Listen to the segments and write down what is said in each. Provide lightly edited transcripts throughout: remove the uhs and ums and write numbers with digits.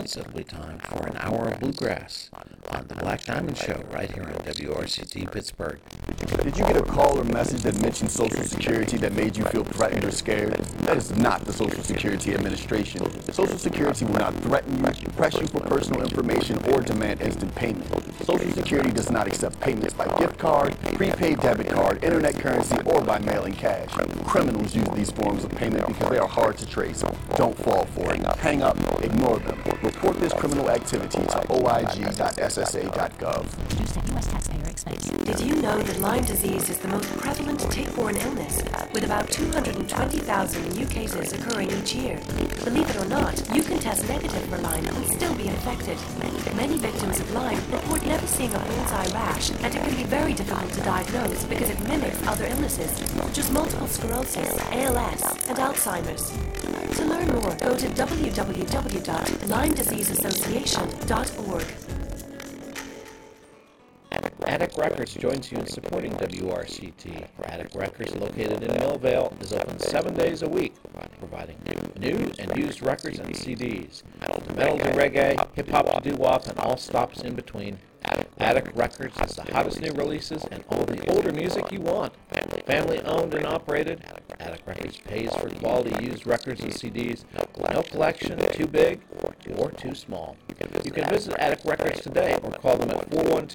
simply time for an hour of bluegrass on the Black Diamond Show right here on WRCT Pittsburgh. Did you get a call or message that mentioned Social Security that made you feel threatened or scared? That is not the Social Security Administration. Social Security will not threaten you, press you for personal information, or demand instant payment. Social Security does not accept payments by gift card, prepaid debit card, internet currency, or by mailing cash. Criminals use these forms of payment because they are hard to trace. Don't fall for it. Hang up. Ignore them. Report this criminal activity to oig.ssa.gov. U.S. taxpayer expense. Did you know that Lyme disease is the most prevalent tick-borne illness, with about 220,000 new cases occurring each year? Believe it or not, you can test negative for Lyme and still be infected. Many victims of Lyme report never seeing a bullseye rash, and it can be very difficult to diagnose because it mimics other illnesses, such as multiple sclerosis, ALS, and Alzheimer's. To learn more, go to www.LymeDiseaseAssociation.org. Attic Records joins you in supporting WRCT. Attic Records, located in Millvale, is open 7 days a week, providing new and used records and CDs. Metal to reggae, hip-hop to doo-wop, and all stops in between. Attic Records has the hottest new releases and all the older music you want. Family owned and operated, Attic Records pays for quality used records and CDs. No collection too big or too small. You can visit Attic Records today or call them at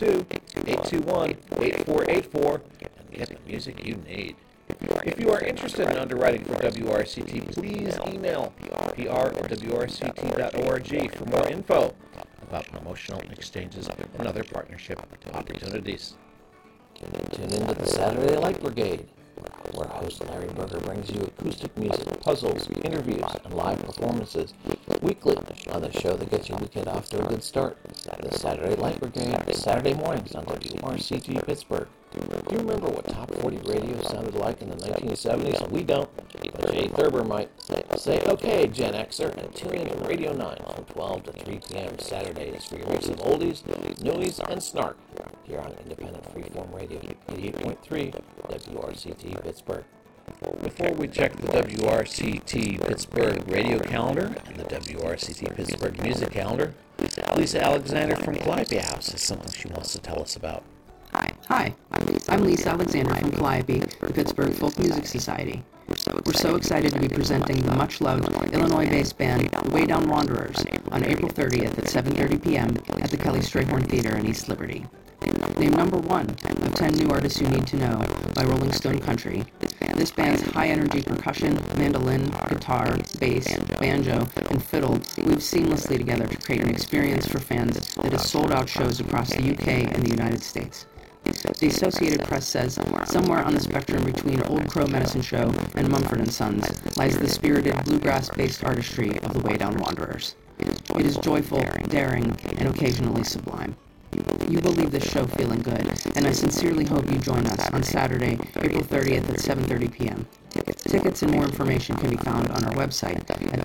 412-821-8484 and get the music you need. If you are interested in underwriting for WRCT, please email pr@wrct.org for more info about promotional exchanges and other partnership opportunities. Tune in to the Saturday Light Brigade, where host Larry Berger brings you acoustic music, puzzles, interviews, and live performances weekly on the show that gets your weekend off to a good start. The Saturday Light Brigade is Saturday mornings on WRCT Pittsburgh. Do you remember what Top 40 radio sounded like in the 1970s? We don't, but Jay Thurber might. Say, okay, Gen Xer, and tune in to Radio 9 from 12 to 3 p.m. Saturdays for your mix of oldies, newies, and snark here on Independent Freeform Radio, 88.3 WRCT Pittsburgh. Before we check the WRCT Pittsburgh radio calendar and the WRCT Pittsburgh music calendar, Lisa Alexander from Calliope House has something she wants to tell us about. Hi, I'm Lisa Alexander from Calliope, the Pittsburgh Folk Music Society. We're so excited to be presenting the much-loved Illinois-based band The Way Down Wanderers on April 30th at 7:30 p.m. at the Kelly Strayhorn Theater in East Liberty. Named number 1 of 10 new artists you need to know by Rolling Stone Country, this band's high-energy percussion, mandolin, guitar, bass, banjo, and fiddle weave seamlessly together to create an experience for fans that has sold out shows across the UK and the United States. The Associated Press says, somewhere on the spectrum between Old Crow Medicine Show and Mumford & Sons lies the spirited bluegrass-based artistry of the Way Down Wanderers. It is joyful, daring, and occasionally sublime. You will leave this show feeling good, and I sincerely hope you join us on Saturday, April 30th at 7:30 p.m. Tickets and more information can be found on our website at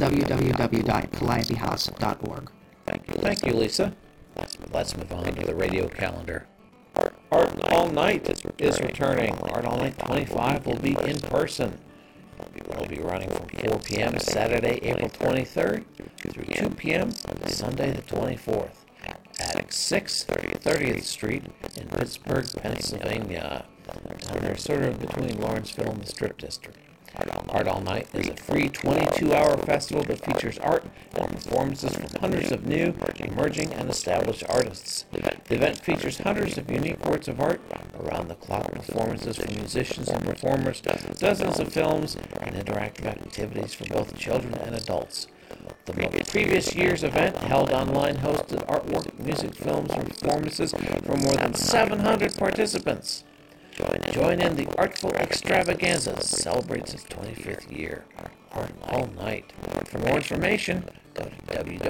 www.calliopehouse.org. Thank you, Lisa. Let's move on to the radio calendar. Art All Night is returning. Art All Night 25 will be in person. We'll be running from 4 p.m. Saturday, April 23rd through 2 p.m. Sunday the 24th at 630th Street in Pittsburgh, Pennsylvania. And they're sort of between Lawrenceville and the Strip District. Art All Night is a free 22-hour festival that features art and performances from hundreds of new, emerging, and established artists. The event features hundreds of unique works of art, around-the-clock performances from musicians and performers, dozens of films, and interactive activities for both children and adults. The previous year's event held online hosted artwork, music, films, and performances from more than 700 participants. Join in the Artful Extravaganza that celebrates its 25th year. Art All Night. For more information, go to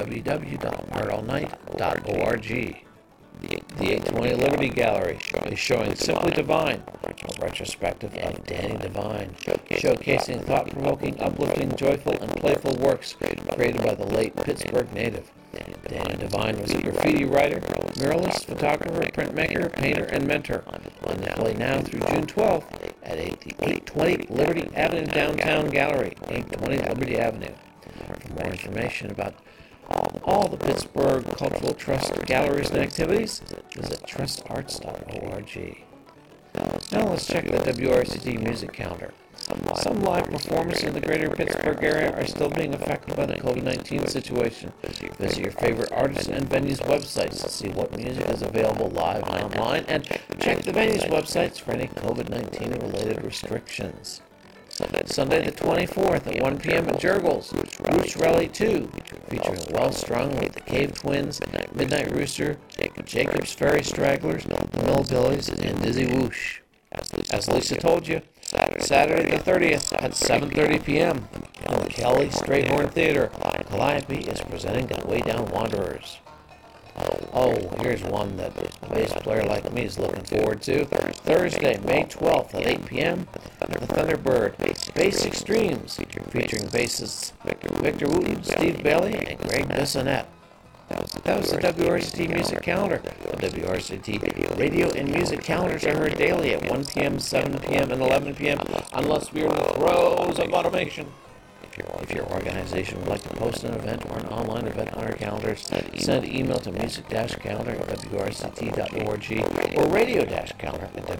www.artallnight.org. The 820 Liberty Gallery is showing Simply Divine, a retrospective of Danny Devine, showcasing thought-provoking, uplifting, joyful, and playful works created by the late Pittsburgh native. Danny Devine was a graffiti writer, muralist, photographer, printmaker, painter, and mentor. On display now through June 12th at the 820 Liberty Avenue Downtown Gallery, 820 Liberty Avenue. For more information about all the Pittsburgh Cultural Trust galleries and activities, visit trustarts.org. Now let's check the WRCT music calendar. Some live performances in the greater Pittsburgh area are still being affected by the COVID-19 situation. Visit your favorite artists and venues' websites to see what music is available live and online, and check the venues' websites for any COVID-19 related restrictions. Sunday the 24th at 1 p.m. at Jurgles, Roots Rally 2, featuring Well Strung with the Cave Twins, Midnight Rooster, Jacob's Ferry Stragglers, the Millbillies, and Dizzy Whoosh. As Lisa told you, Saturday the 30th at 7:30 p.m. in the Kelly Strayhorn Theater, Calliope is presenting the Way Down Wanderers. Oh, here's one that a bass player like me is looking forward to. Thursday, May 12th at 8 p.m. at the Thunderbird Bass Extremes, featuring bassists Victor Wooten, Steve Bailey, and Greg Bissonette. That was the WRCT music calendar. The WRCT radio and music calendars are heard daily at 1 p.m., 7 p.m., and 11 p.m. unless we're in the throes of automation. If your organization would like to post an event or an online event on our calendars, send an email to music-calendar@wrct.org or radio-calendar at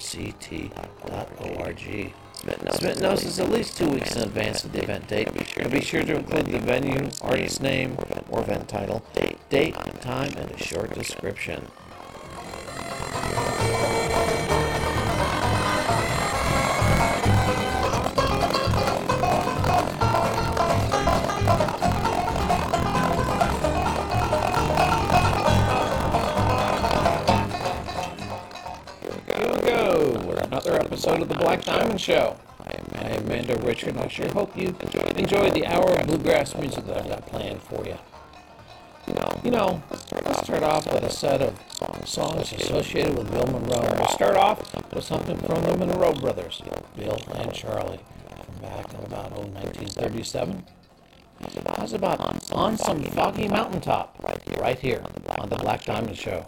wrct.org. Submit notices at least 2 weeks in advance of the event date, and be sure to include the venue, artist name, or event title, date, time, and a short description. Another episode of the Black Diamond Show. I am Amanda Richard, and I sure hope you enjoyed the hour of bluegrass music that I've got planned for you. Let's start off with a set of songs associated with Bill Monroe. We'll start off with something from the Monroe brothers, Bill and Charlie, from back in about 1937. How's about On Some Foggy Mountaintop, right here on the Black Diamond Show.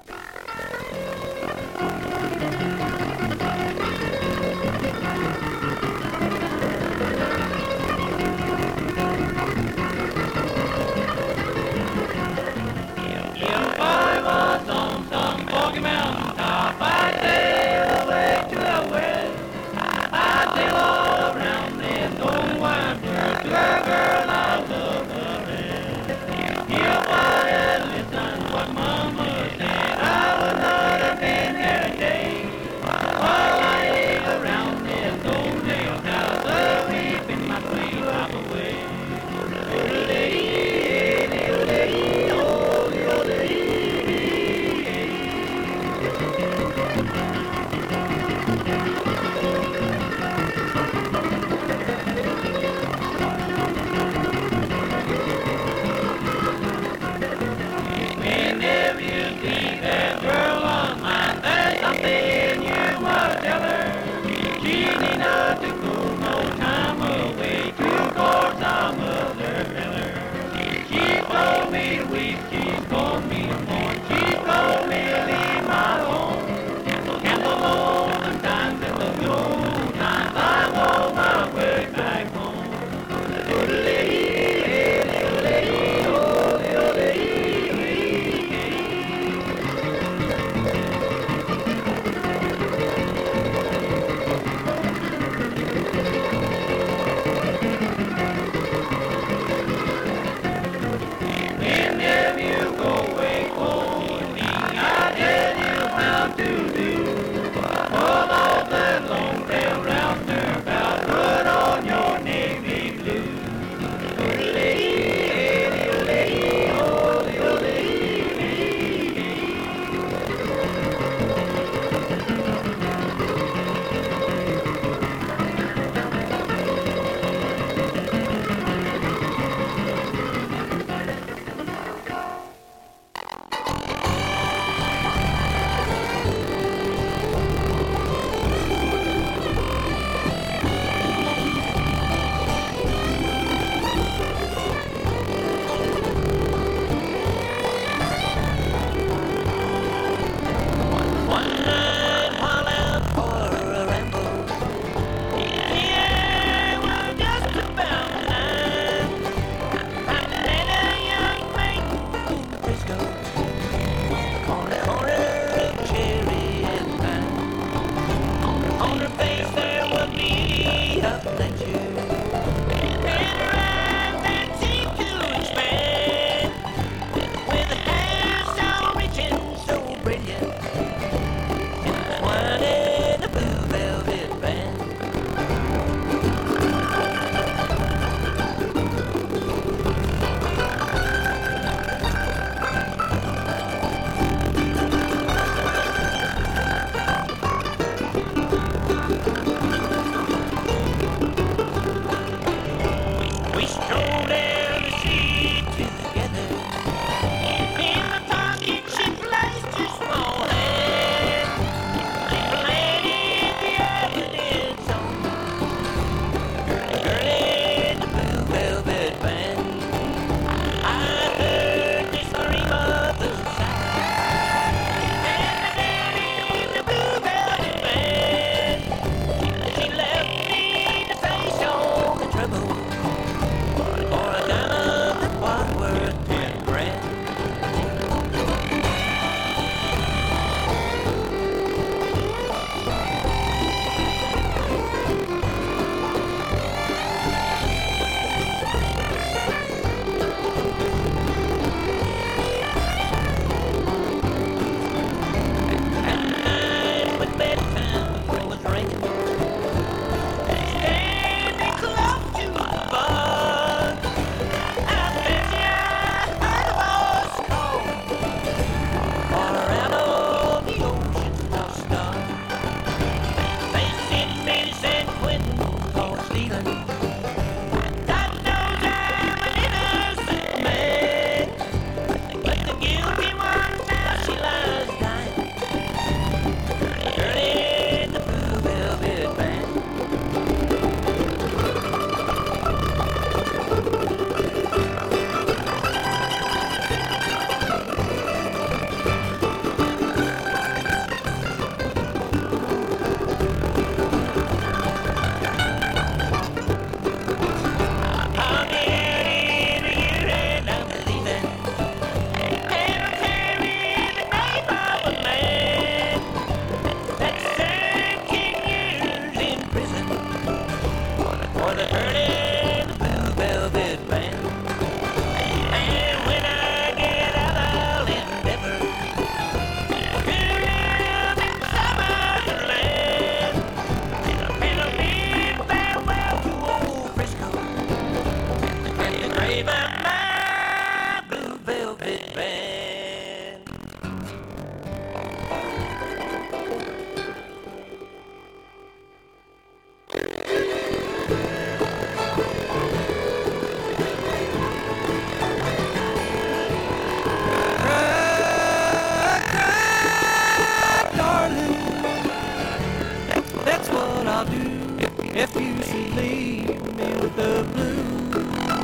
if you should leave me with the blues.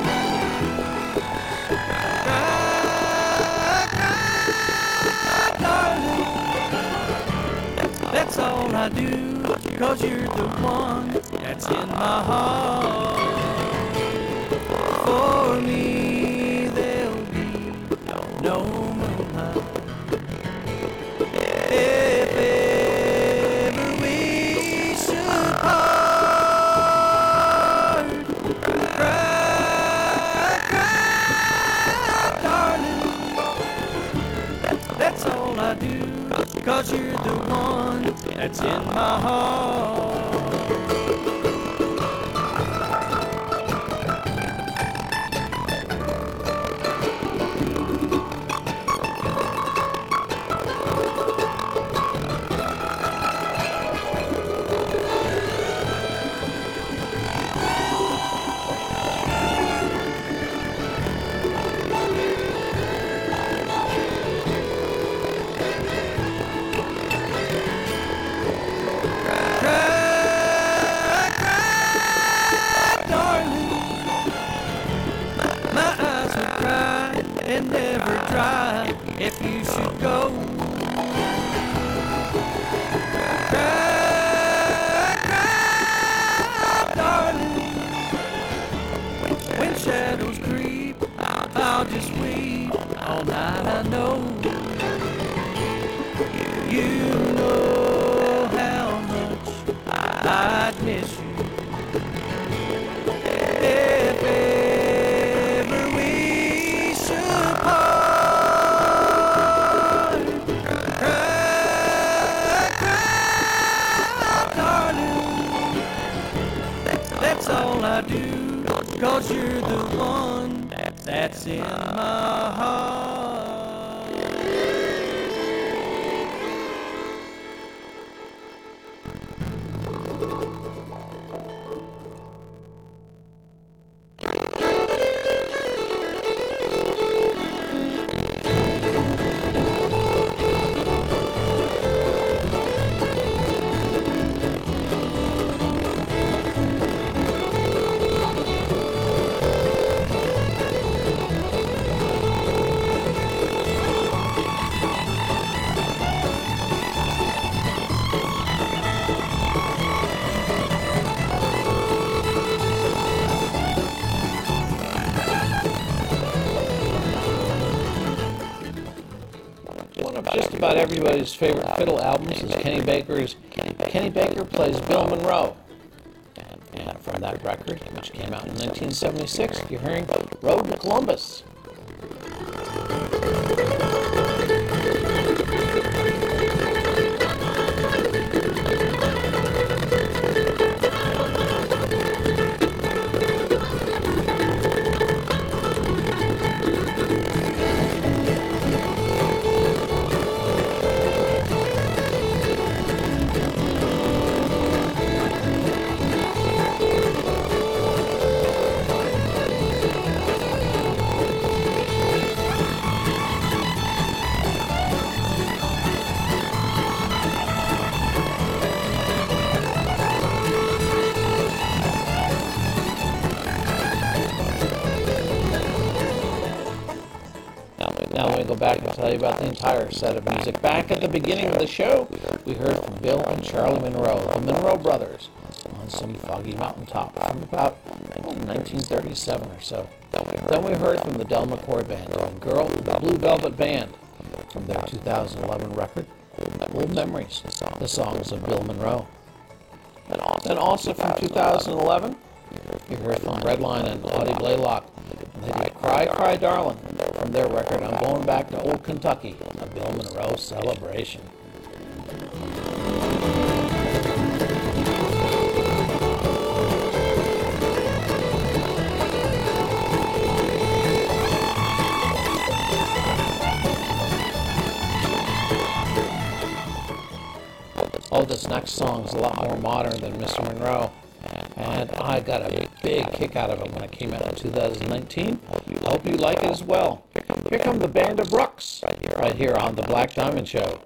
Cry, cry, darling. That's all I do, 'cause you're the one that's in my heart. For me, there'll be no moonlight. If ever we should part, cry, cry, darling. That's all I do, 'cause you're the one that's in my heart. And never dry if you should go. Cry, cry, darling. When shadows creep, I'll just weep all night. I know you know how much I'd miss you. If ever we should part, cry, cry, darling. That's all I do, 'cause you're the one that's in my heart. Just about everybody's favorite fiddle albums is Kenny Baker's Kenny Baker Plays Bill Monroe. And from that record, which came out in 1976, you're hearing Road to Columbus. Now we go back and tell you about the entire set of music. Back at the beginning of the show, we heard from Bill and Charlie Monroe, the Monroe Brothers, on some foggy mountaintop from about 1937 or so. Then we heard from the Del McCoy Band and Girl, the Blue Velvet Band, from their 2011 record, Old Memories, the songs of Bill Monroe. And also from 2011, you heard from Redline and Audie Blaylock, and they did Cry, Cry, Darling, from their record, I'm Going Back to Old Kentucky, a Bill Monroe celebration. Oh, this next song is a lot more modern than Mr. Monroe, and I got a big kick out of it when it came out in 2019. I hope you like it as well. Here come the Band of Brooks, right here on The Black Diamond Show.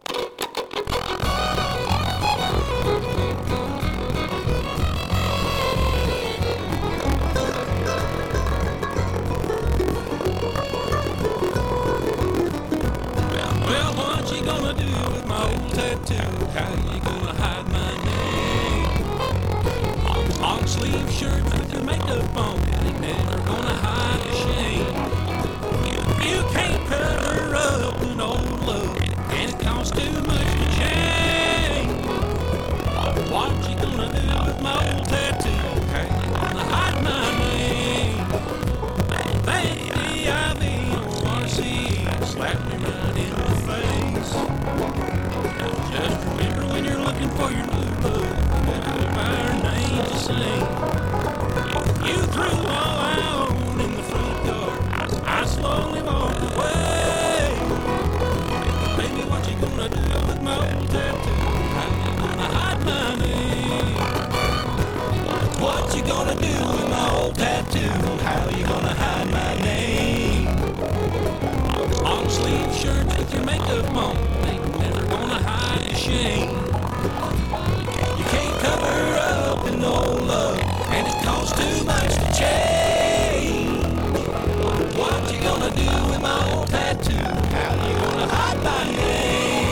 makeup on, and ain't never gonna hide the shame. You can't cover up an old love, and it costs too much to change. What you gonna do with my old tattoo? How you gonna hide my name? Thank the IVRC, slap me right in the face. Just remember when you're looking for your new love, better our name to sing. You threw all out in the front door, I slowly walked away. Baby, what you gonna do with my old tattoo? How you gonna hide my name? What you gonna do with my old tattoo? How you gonna hide my name? Long sleeve shirts with your makeup on, ain't never gonna hide the shame. You can't cover up an old love, and it costs too much to change. What you gonna do with my old tattoo? How you gonna hide my name?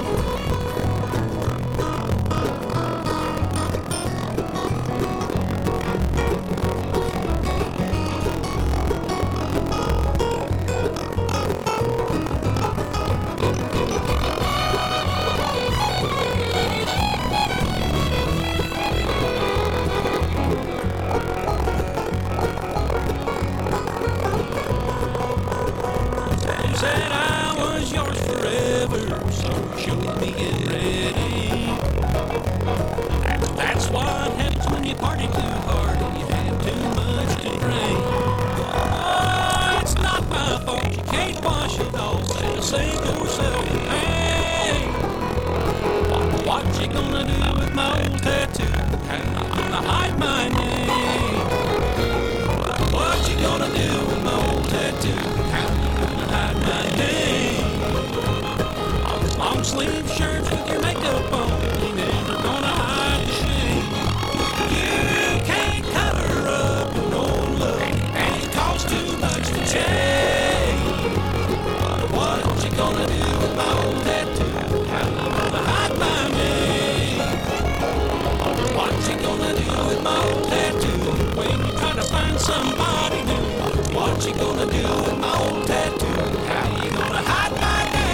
Said I was yours forever, so show me getting ready. That's what happens when you party too hard and you have too much to drink. Oh, it's not my fault you can't wash it off, so save yourself the pain. What you gonna do with my old tattoo? How you gonna hide my name? What you gonna do with my old tattoo? How you gonna hide my name? Long sleeve shirts with your makeup on, you never gonna hide the shame. You can't cover up an old love, and it costs too much to change. What you gonna do with my old tattoo? How you gonna hide my name? What you gonna do with my old tattoo when you try to find somebody new? What you gonna do with my old tattoo? How you gonna hide my name?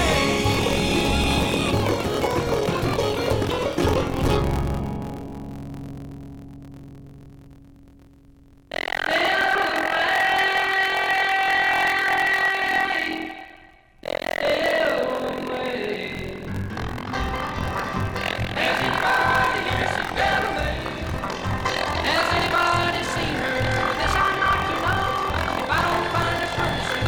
Has anybody seen her? This I'd like to know. If I don't find her,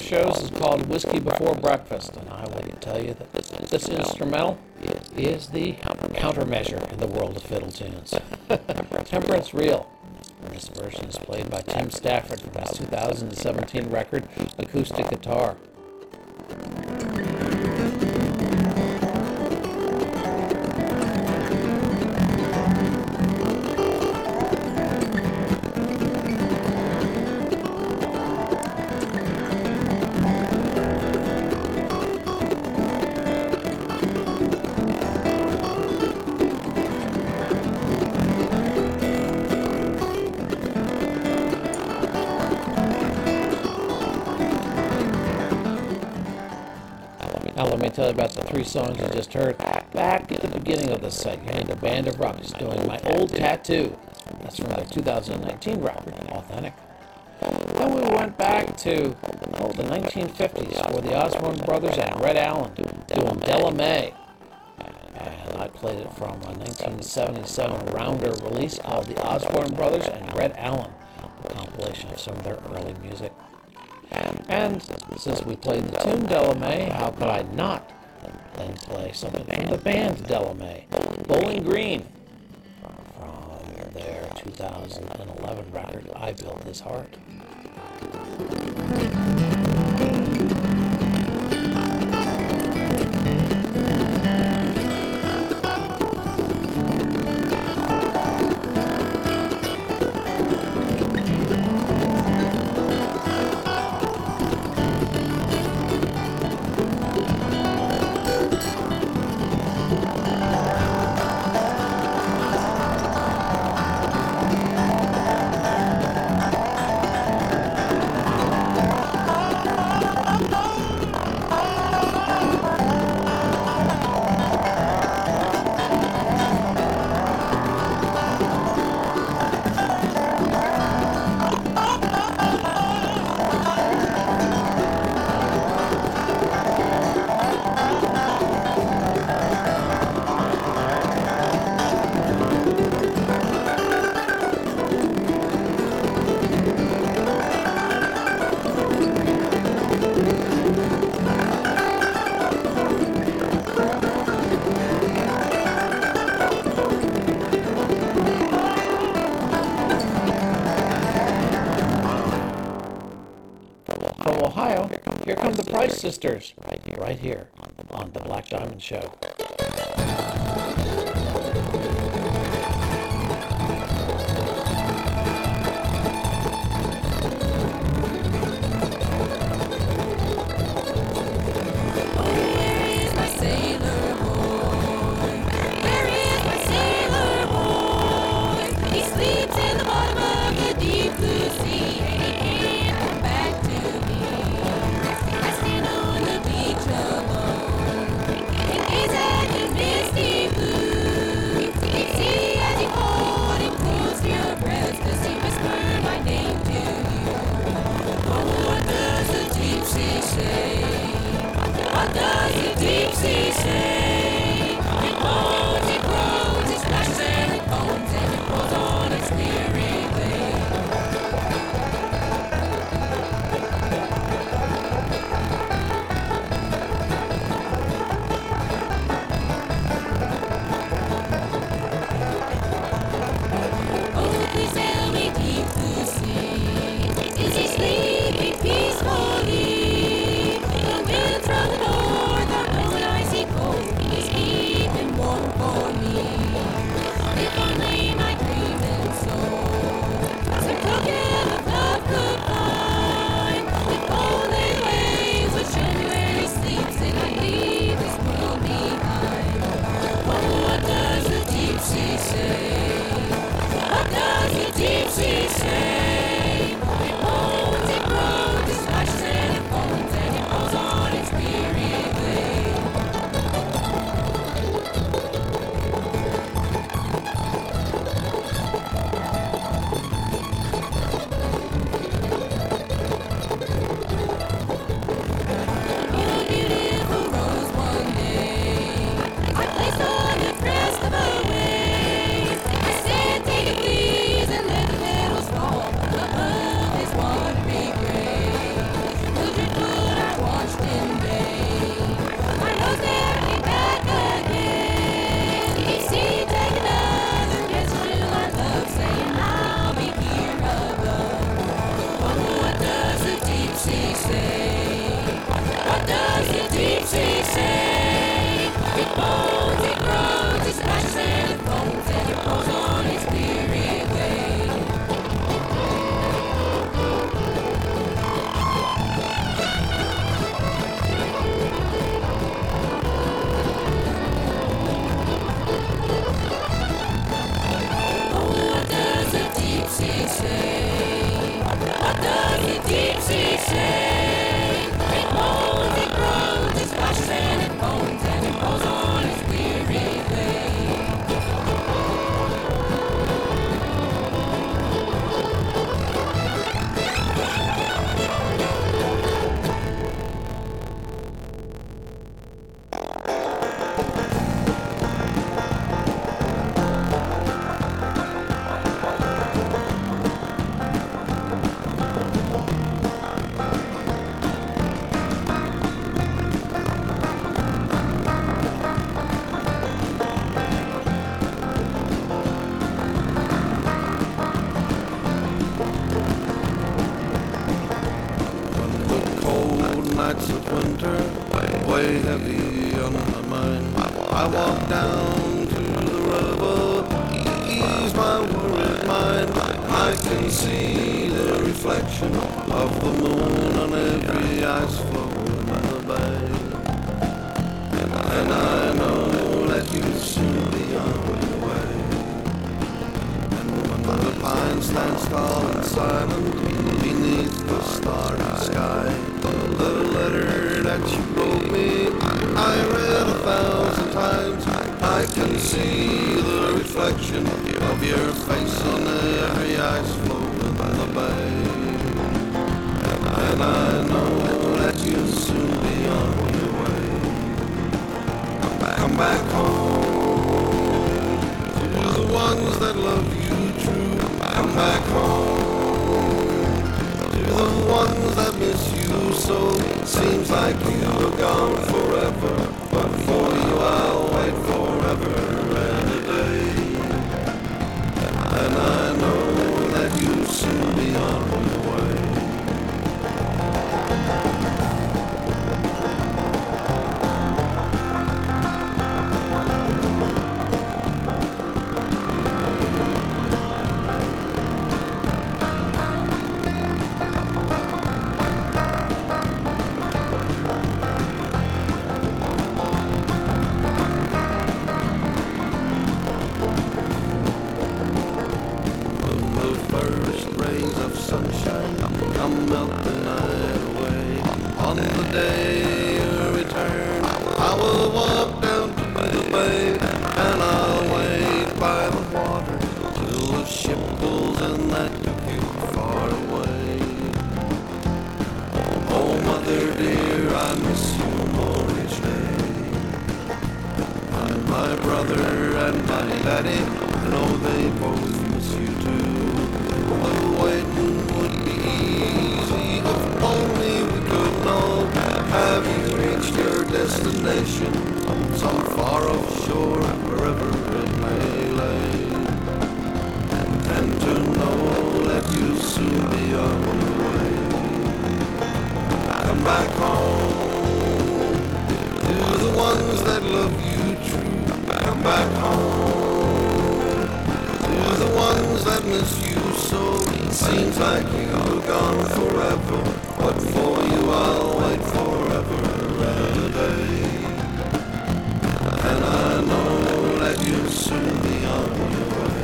shows is called Whiskey Before Breakfast, and I will tell you that this instrumental is the countermeasure in the world of fiddle tunes. Temperance Reel. This version is played by Tim Stafford from his 2017 record, Acoustic Guitar. Now let me tell you about the three songs you just heard. Back at the beginning of the set, you had the Band of Ruckus doing My Old Tattoo. That's from their 2019 record, Authentic. Then we went back to the 1950s, where the Osborne Brothers and Red Allen doing Della Mae. And I played it from a 1977 rounder release called The Osborne Brothers and Red Allen, a compilation of some of their early music. And since we played the tune Della Mae, how could I not then play something from the band Della Mae, Bowling Green, from their 2011 record, I Built This Heart. From Ohio, here come the Price Sisters, right here on the Black Diamond Show. weigh heavy on my mind. I walk down to the river, ease my worried mind. I can see the reflection of the moon on every ice floe in the bay. And I know that you'll soon be on your way. And when the pine stands tall and silent beneath the starry sky, the letter that you wrote me, I read 1,000 times. I can see the reflection of your face on every ice floe in the bay. And I know that you'll soon be on your way. Come back home to the ones that love you true. Come back home to the ones that miss you so. Seems like you were gone forever, but for you I'll wait forever and a day. And I know that you'll soon be on your way. Come melt the night away. On the day you return, I will walk down to the bay, and I'll wait by the water till the ship pulls in that took you far away. Oh, mother dear, I miss you more each day. And my brother and my daddy, I know they both miss you too. The waiting would be easy if only we could know. Have you reached your destination, some far off shore, wherever it may lay? And to know that you'll soon be on your way. Come back home to the ones that love you true. Come back home to the ones that miss you so. Seems like you were gone forever, but for you I'll wait forever and a day. And I know that you'll soon be on your way.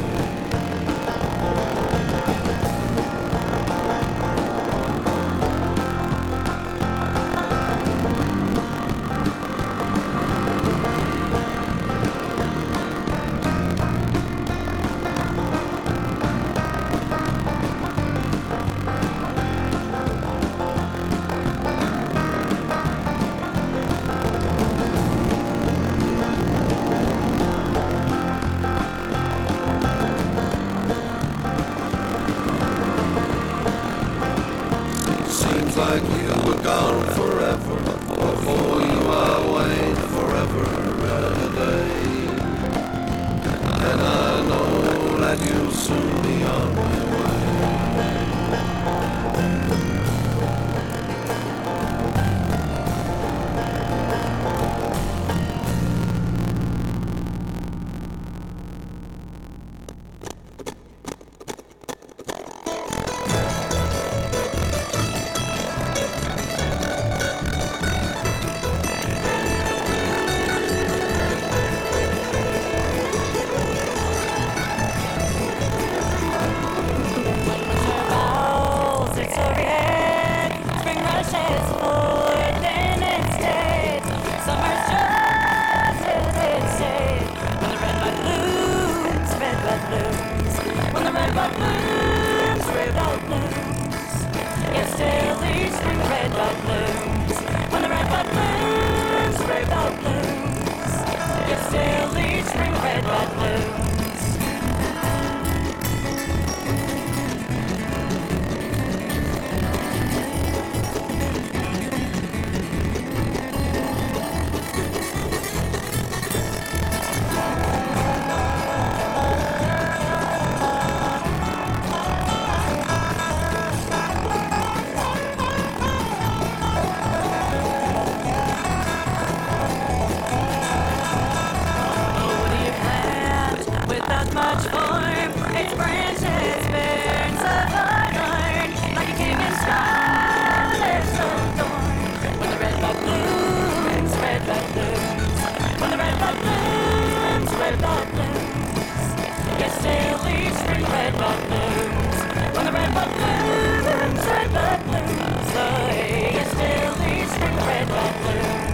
Like you were gone forever, but for you I'll wait forever and a day. And I know that you'll soon be on your way. large form. Its branches burn so forlorn, like a king in scarlet adorned. When the redbud blooms, redbud blooms. When the redbud blooms, redbud blooms. Yes, daily spring redbud blooms. When the redbud blooms, redbud blooms. Oh, yes, daily spring redbud blooms.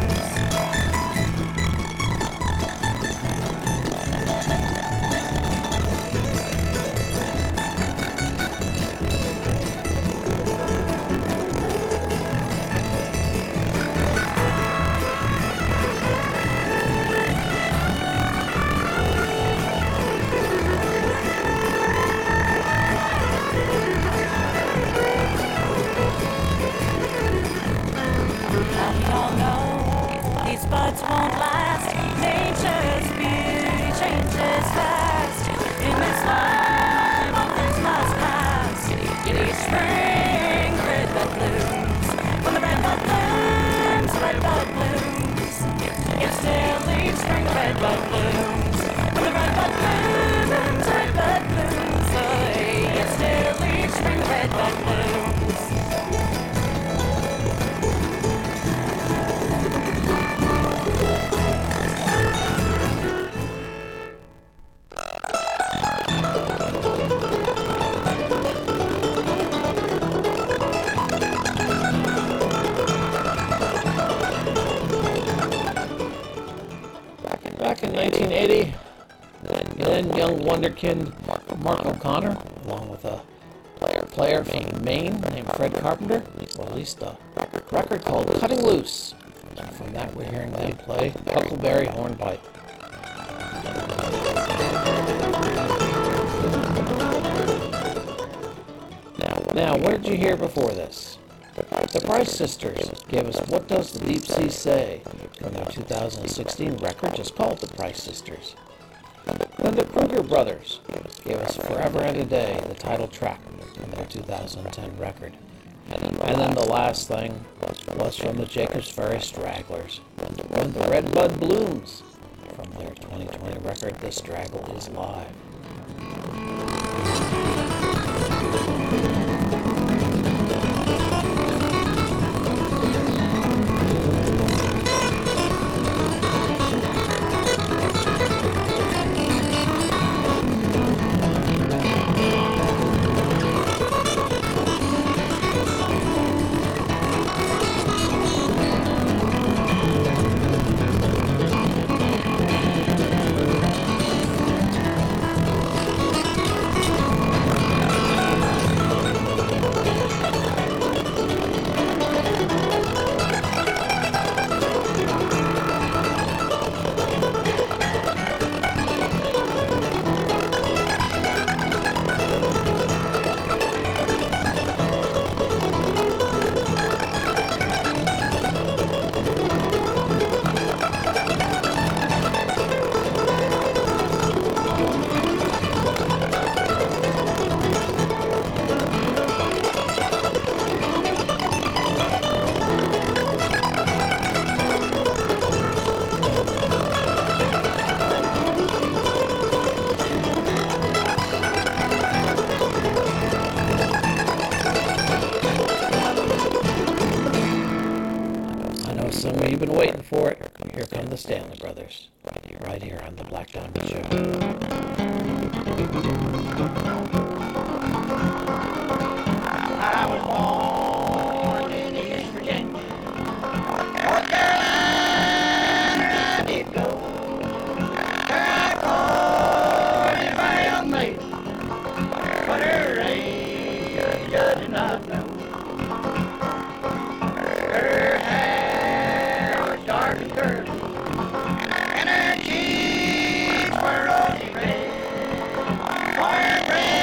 Buds won't last. Nature's beauty changes fast. In this life, all things must pass. Giddy spring, redbud blooms. When the redbud blooms, redbud blooms. Yes, daily spring, redbud blooms. When the redbud blooms, redbud blooms. Oh, yes, daily spring, redbud blooms. Back in 1980, then young wonderkind Mark O'Connor, along with a player from Maine named Fred Carpenter, released a record called Cutting Loose. And from that, we're hearing them play Huckleberry Hornpipe. Now, what did you hear before this? The Price Sisters gave us What Does the Deep Sea Say from their 2016 record just called The Price Sisters. Then the Kruger Brothers gave us Forever and a Day, the title track from their 2010 record. And then the last thing was from the Jacobs Ferry Stragglers, When the Redbud Blooms from their 2020 record, The Straggle Is Live. You've been waiting for it. Here come the Stanley Brothers, right here on the Black Diamond Show. I was born in East Virginia. North Carolina I did go. California found me, but her age I did not know. Her hair was dark and curly, and her cheeks were rosy red. For her friend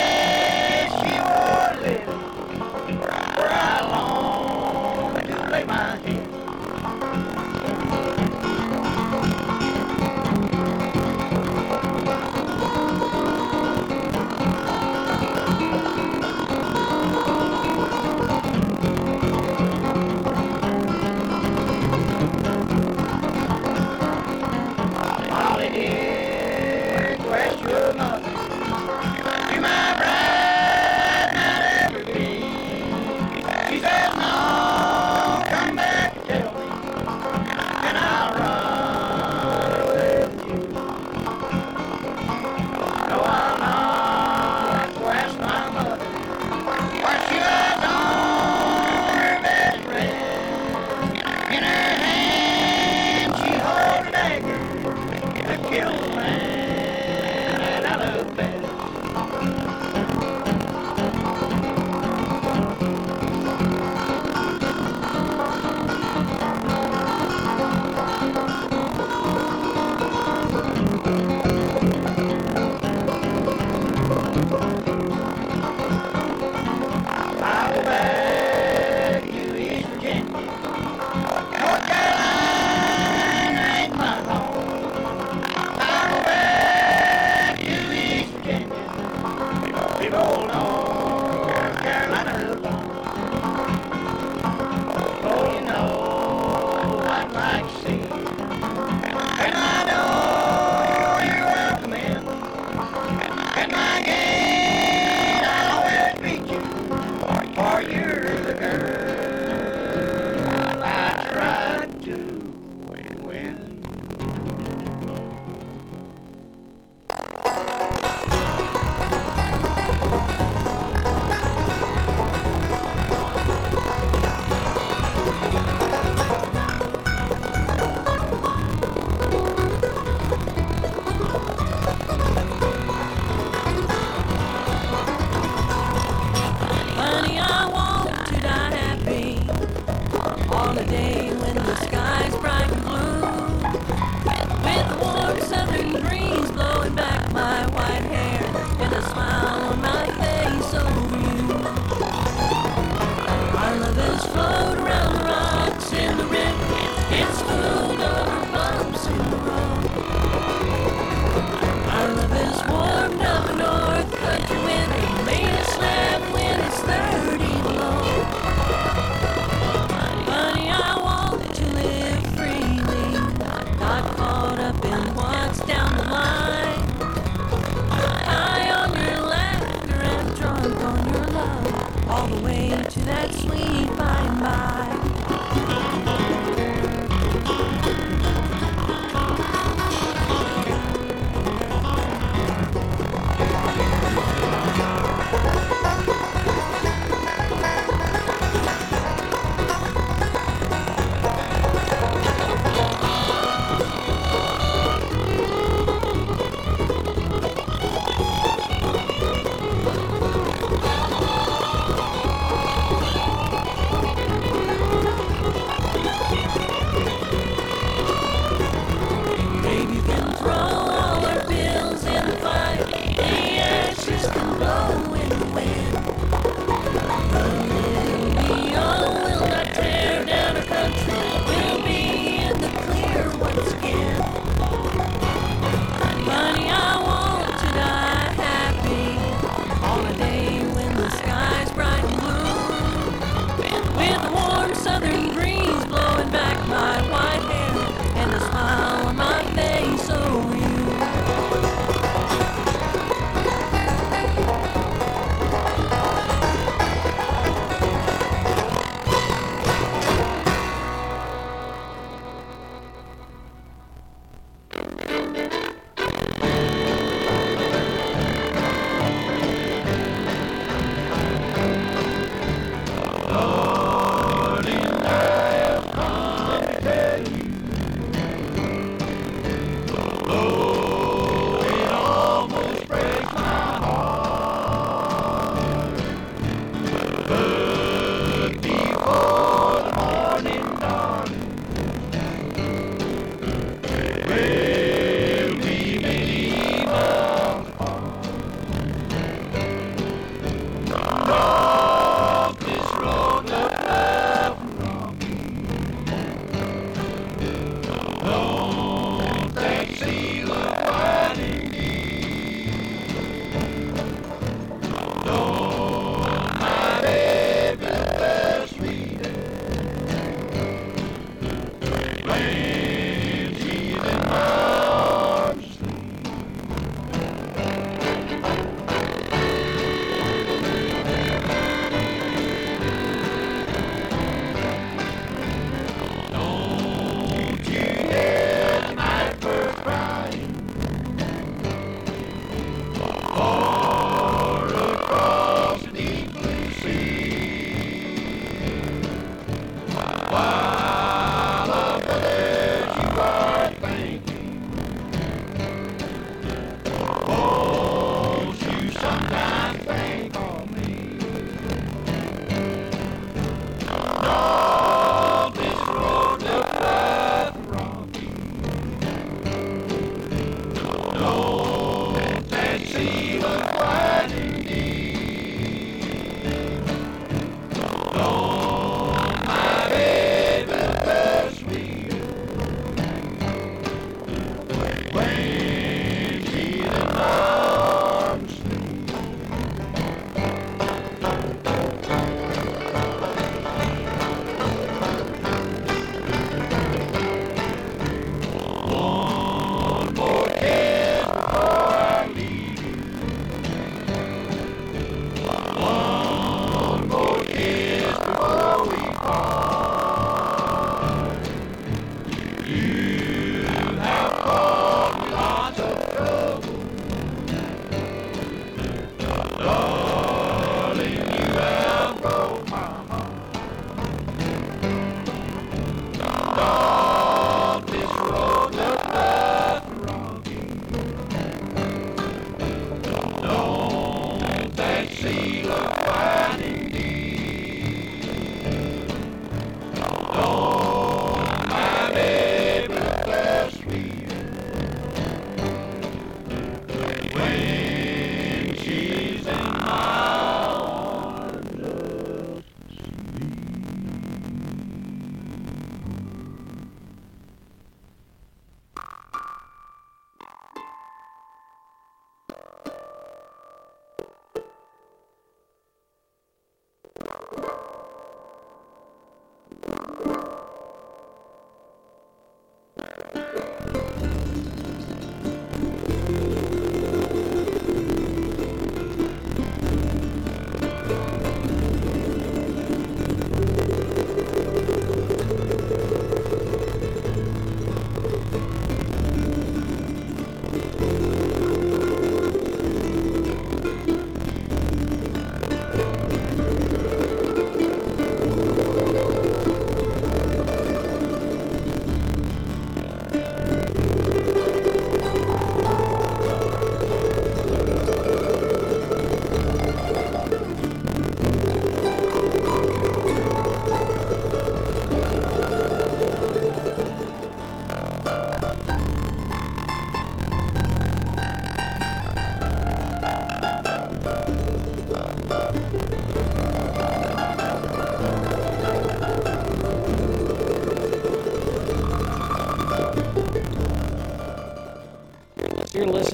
that sweet by and by. Baby can throw all our bills in the fire. The ashes can blow in the wind. We all will not tear down our country. We'll be in the clear once again. Honey, I want to die happy on a day when the sky's bright and blue, with a warm southern breeze blowing back my white hair and a smile on my face. Oh, you.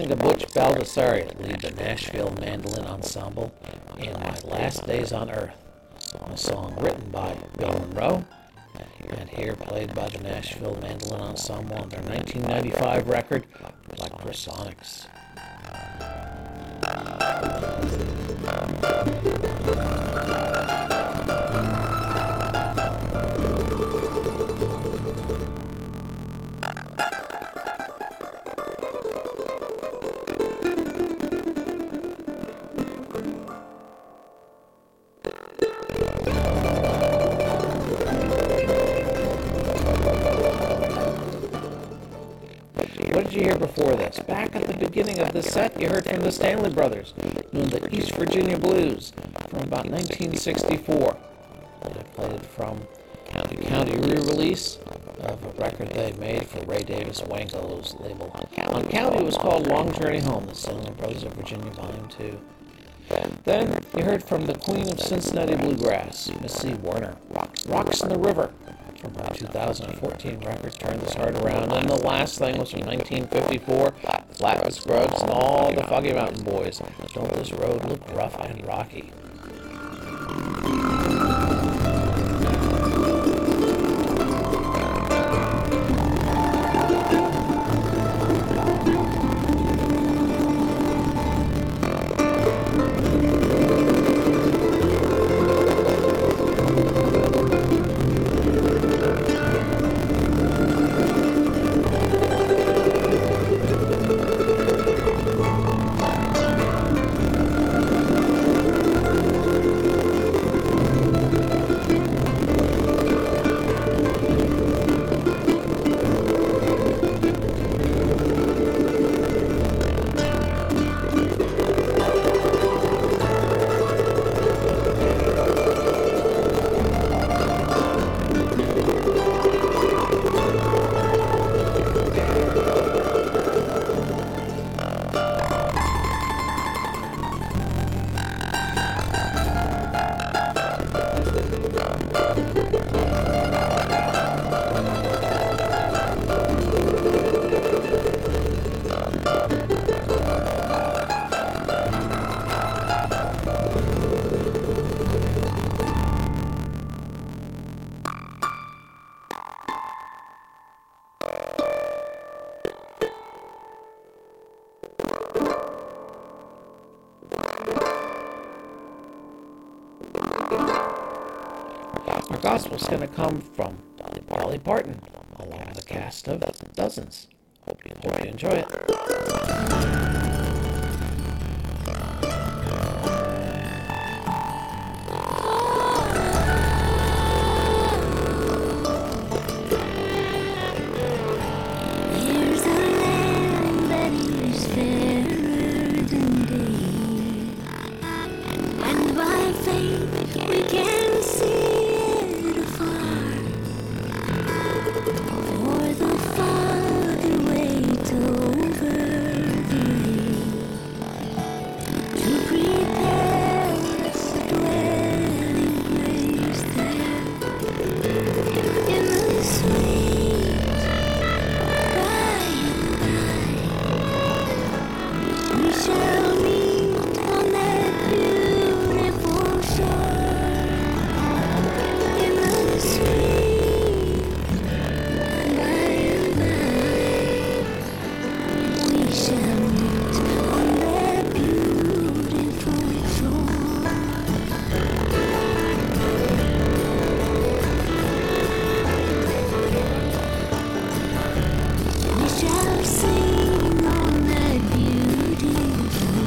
listening to Butch Baldessari lead the Nashville Mandolin Ensemble in My Last Days on Earth, a song written by Bill Monroe, and here played by the Nashville Mandolin Ensemble on their 1995 record, Electrosonics. What did you hear before this? Back at the beginning of the set, you heard from the Stanley Brothers, doing the East Virginia Blues from about 1964. And I played it from the County re-release of a record they made for Ray Davis Wanglow's label. On County, it was called Long Journey Home, the Stanley Brothers of Virginia Volume 2. Then you heard from the Queen of Cincinnati Bluegrass, Miss C. Warner, Rocks in the River, from her 2014 record, Turn This Heart Around. And the last thing was from 1954, Flatwood Scruggs and all the Foggy Mountain Boys. Don't This Road Look Rough and Rocky? Our gospel's going to come from Dolly Parton, along with a cast of Dozens. Hope you enjoy it. There's a land that is fairer than day, and by faith we can see it afar. For the Father waits over the way to prepare us a dwelling place there in the sweet. We shall meet on that beautiful shore in the sweet by and by. We shall meet on that beautiful shore. We shall sing on that beautiful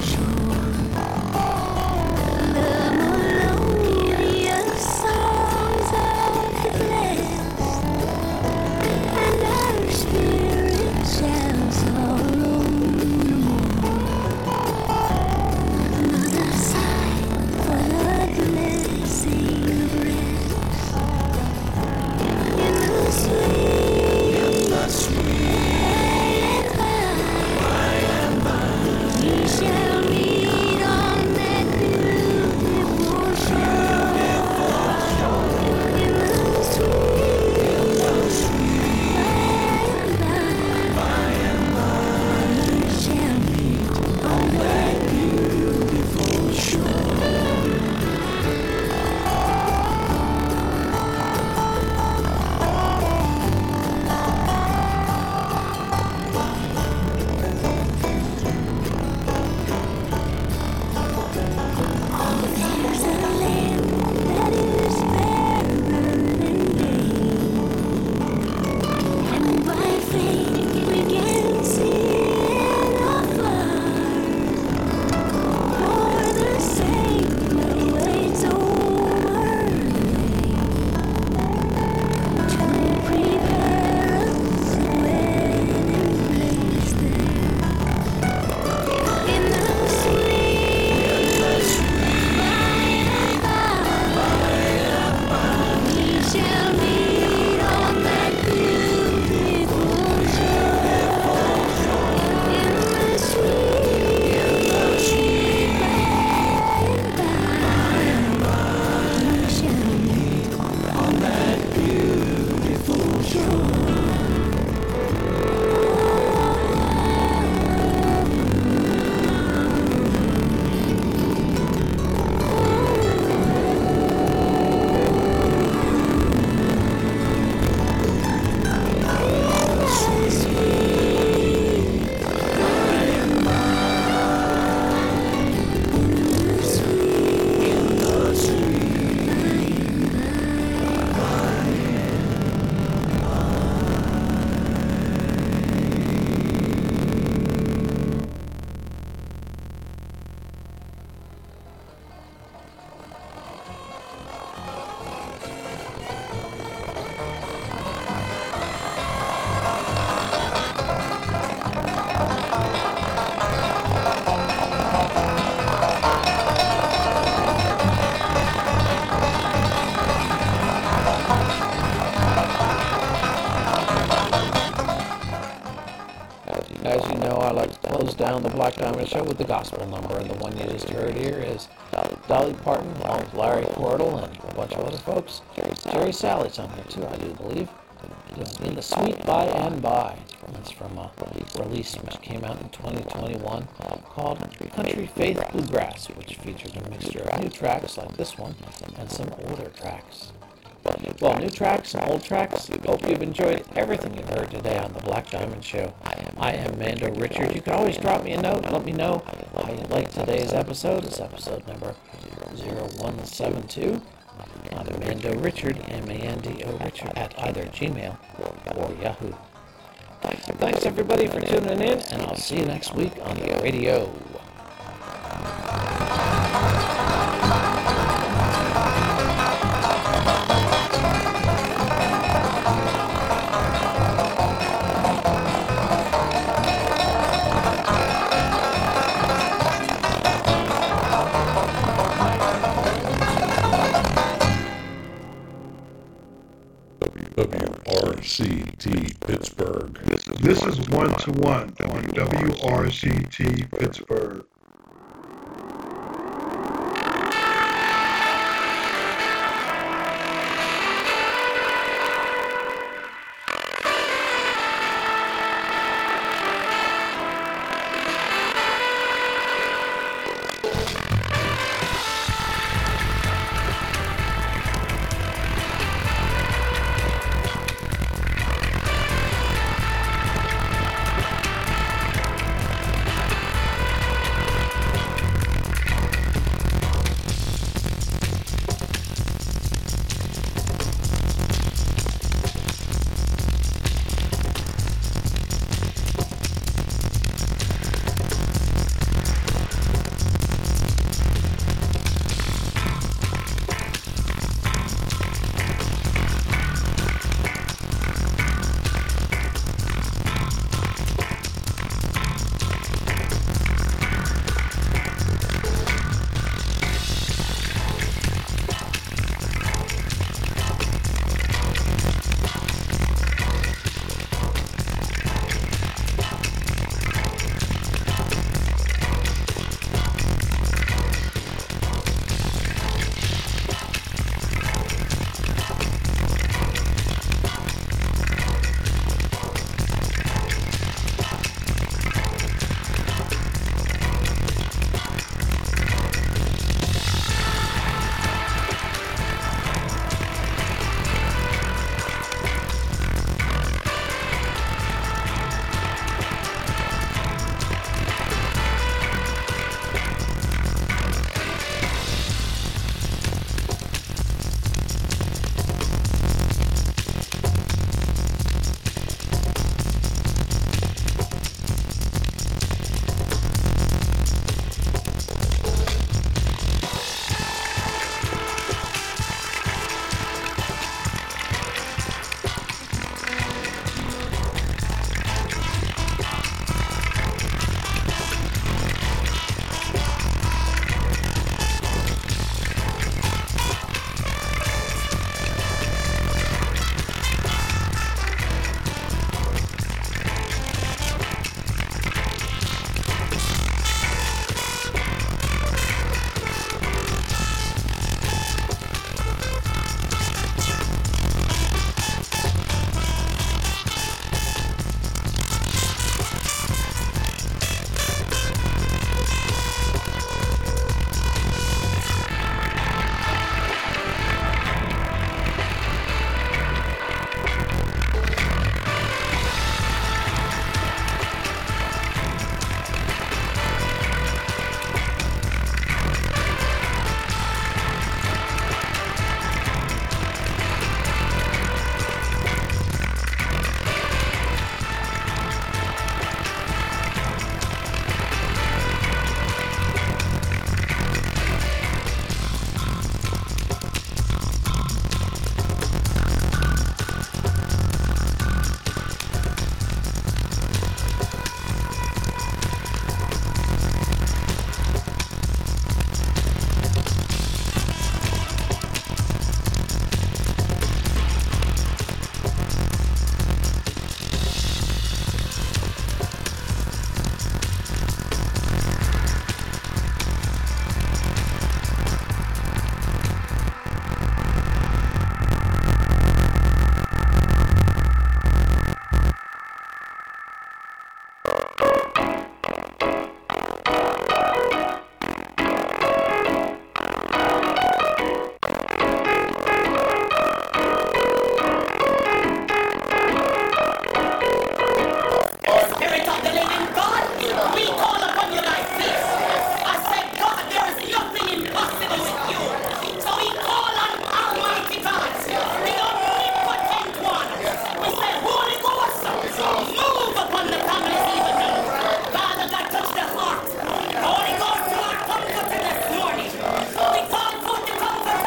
on the Black Diamond Show with the gospel number, and the one you just heard here is Dolly Parton, along with Larry Cordell, and a bunch of other folks. Jerry Sally's on here too, I do believe. In the Sweet By and By. That's from a release which came out in 2021 called Country Faith Bluegrass, which features a mixture of new tracks like this one and some older tracks. Well, new tracks and old tracks, hope you've enjoyed everything you've heard today on the Black Diamond Show. I am Mando Richard. You can always drop me a note and let me know how you like today's episode. It's episode number 0172. I'm Mando Richard, M-A-N-D-O Richard, at either Gmail or Yahoo. Thanks everybody for tuning in, and I'll see you next week on the radio. WRCT Pittsburgh. This is 1-to-1 on WRCT Pittsburgh.